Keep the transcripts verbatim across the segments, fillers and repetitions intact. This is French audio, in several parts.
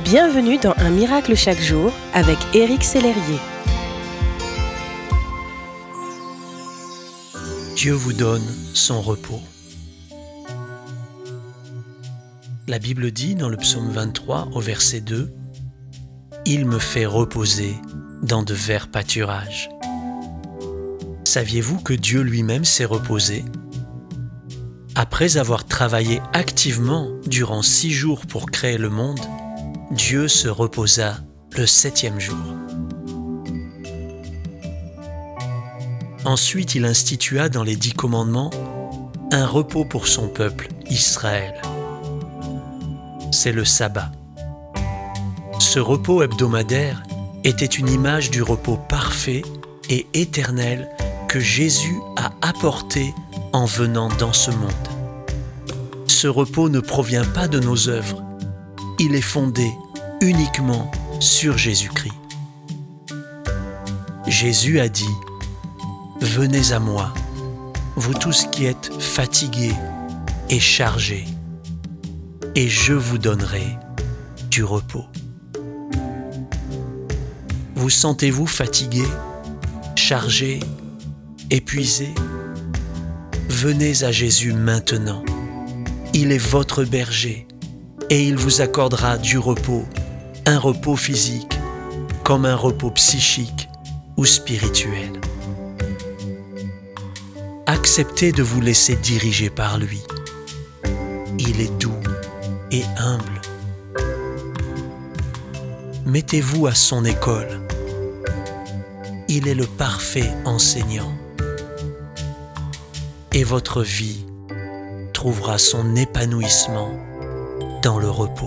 Bienvenue dans Un miracle chaque jour avec Éric Sellerier. Dieu vous donne son repos. La Bible dit dans le psaume vingt-trois au verset deux « Il me fait reposer dans de verts pâturages ». Saviez-vous que Dieu lui-même s'est reposé ? Après avoir travaillé activement durant six jours pour créer le monde, Dieu se reposa le septième jour. Ensuite, il institua dans les dix commandements un repos pour son peuple, Israël. C'est le sabbat. Ce repos hebdomadaire était une image du repos parfait et éternel que Jésus a apporté en venant dans ce monde. Ce repos ne provient pas de nos œuvres. Il est fondé uniquement sur Jésus-Christ. Jésus a dit « Venez à moi, vous tous qui êtes fatigués et chargés, et je vous donnerai du repos. » Vous sentez-vous fatigué, chargé, épuisé ? Venez à Jésus maintenant. Il est votre berger et il vous accordera du repos, un repos physique comme un repos psychique ou spirituel. Acceptez de vous laisser diriger par lui. Il est doux et humble. Mettez-vous à son école. Il est le parfait enseignant. Et votre vie trouvera son épanouissement dans le repos.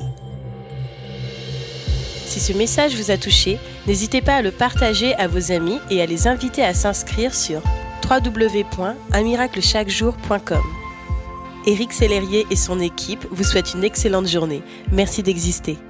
Si ce message vous a touché, n'hésitez pas à le partager à vos amis et à les inviter à s'inscrire sur w w w point un miracle chaque jour point com. Éric Sellerier et son équipe vous souhaitent une excellente journée. Merci d'exister.